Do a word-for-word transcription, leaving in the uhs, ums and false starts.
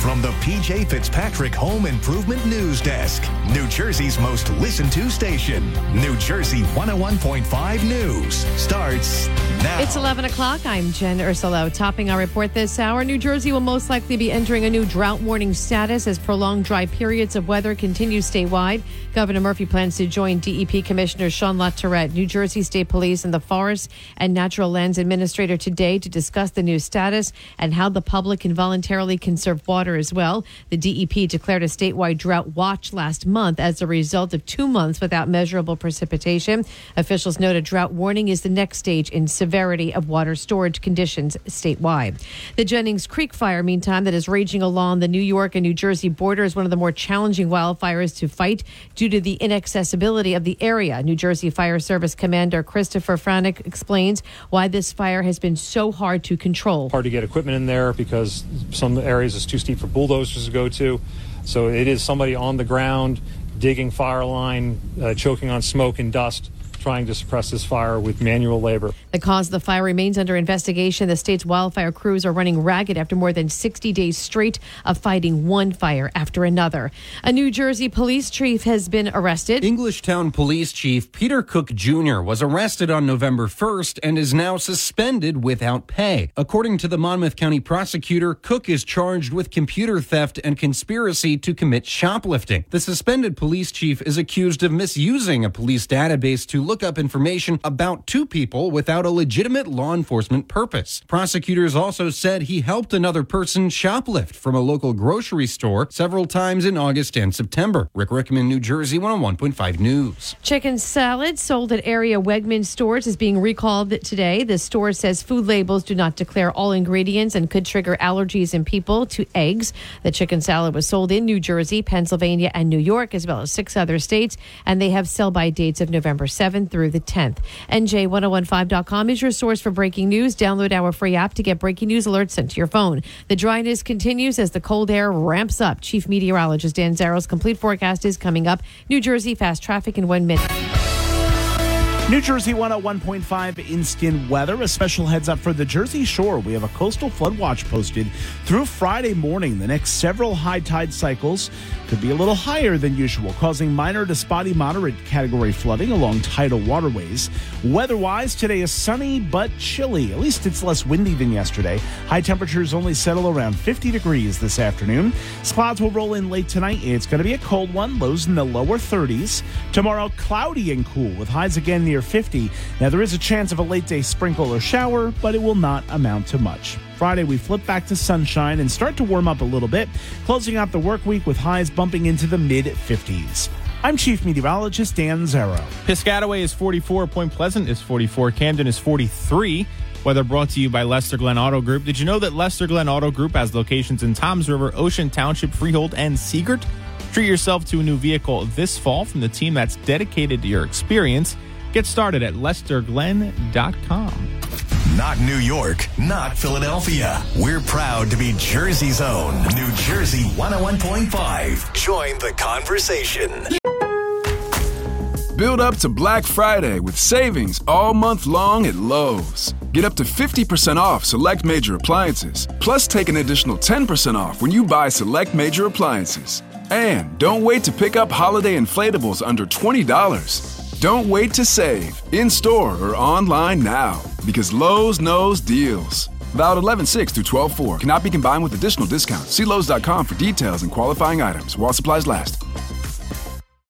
from the P J Fitzpatrick Home Improvement News Desk, New Jersey's most listened to station. New Jersey one oh one point five News starts now. It's eleven o'clock. I'm Jen Ursulo. Topping our report this hour, New Jersey will most likely be entering a new drought warning status as prolonged dry periods of weather continue statewide. Governor Murphy plans to join D E P Commissioner Sean LaTourette, New Jersey State Police, and the Forest and Natural Lands Administrator today to discuss the new status and how the public can voluntarily conserve water as well. The D E P declared a statewide drought watch last month as a result of two months without measurable precipitation. Officials note a drought warning is the next stage in severity of water storage conditions statewide. The Jennings Creek fire, meantime, that is raging along the New York and New Jersey border is one of the more challenging wildfires to fight due to the inaccessibility of the area. New Jersey Fire Service Commander Christopher Franick explains why this fire has been so hard to control. Hard to get equipment in there because some areas is too steep for bulldozers to go to. So it is somebody on the ground digging fire line, uh, choking on smoke and dust, trying to suppress this fire with manual labor. The cause of the fire remains under investigation. The state's wildfire crews are running ragged after more than sixty days straight of fighting one fire after another. A New Jersey police chief has been arrested. Englishtown Police Chief Peter Cook Junior was arrested on November first and is now suspended without pay. According to the Monmouth County prosecutor, Cook is charged with computer theft and conspiracy to commit shoplifting. The suspended police chief is accused of misusing a police database to look up information about two people without a legitimate law enforcement purpose. Prosecutors also said he helped another person shoplift from a local grocery store several times in August and September. Rick Rickman, New Jersey one oh one point five News. Chicken salad sold at area Wegmans stores is being recalled today. The store says food labels do not declare all ingredients and could trigger allergies in people to eggs. The chicken salad was sold in New Jersey, Pennsylvania, and New York, as well as six other states, and they have sell-by dates of November seventh through the tenth. N J ten fifteen dot com is your source for breaking news. Download our free app to get breaking news alerts sent to your phone. The dryness continues as the cold air ramps up. Chief Meteorologist Dan Zarrow's complete forecast is coming up. New Jersey fast traffic in one minute. New Jersey one oh one point five instant weather. A special heads up for the Jersey Shore. We have a coastal flood watch posted through Friday morning. The next several high tide cycles could be a little higher than usual, causing minor to spotty moderate category flooding along tidal waterways. Weather-wise, today is sunny but chilly. At least it's less windy than yesterday. High temperatures only settle around fifty degrees this afternoon. Clouds will roll in late tonight. It's going to be a cold one. Lows in the lower thirties. Tomorrow, cloudy and cool with highs again near fifty. Now, there is a chance of a late day sprinkle or shower, but it will not amount to much. Friday, we flip back to sunshine and start to warm up a little bit, closing out the work week with highs bumping into the mid fifties. I'm Chief Meteorologist Dan Zarrow. Piscataway is forty-four, Point Pleasant is forty-four, Camden is forty-three. Weather brought to you by Lester Glenn Auto Group. Did you know that Lester Glenn Auto Group has locations in Toms River, Ocean Township, Freehold, and Seagirt? Treat yourself to a new vehicle this fall from the team that's dedicated to your experience. Get started at lester glenn dot com. Not New York, not Philadelphia. We're proud to be Jersey's own New Jersey one oh one point five. Join the conversation. Build up to Black Friday with savings all month long at Lowe's. Get up to fifty percent off select major appliances. Plus, take an additional ten percent off when you buy select major appliances. And don't wait to pick up holiday inflatables under twenty dollars. Don't wait to save, in-store or online now, because Lowe's knows deals. Valid eleven six through twelve four. Cannot be combined with additional discounts. See Lowe's dot com for details and qualifying items while supplies last.